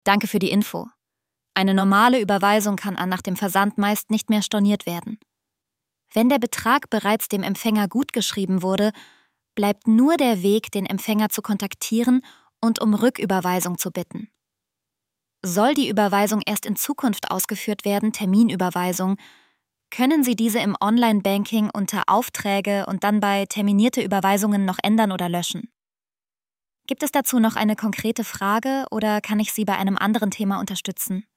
Danke für die Info. Eine normale Überweisung kann nach dem Versand meist nicht mehr storniert werden. Wenn der Betrag bereits dem Empfänger gutgeschrieben wurde, bleibt nur der Weg, den Empfänger zu kontaktieren und um Rücküberweisung zu bitten. Soll die Überweisung erst in Zukunft ausgeführt werden, Terminüberweisung, können Sie diese im Online-Banking unter Aufträge und dann bei terminierte Überweisungen noch ändern oder löschen. Gibt es dazu noch eine konkrete Frage oder kann ich Sie bei einem anderen Thema unterstützen?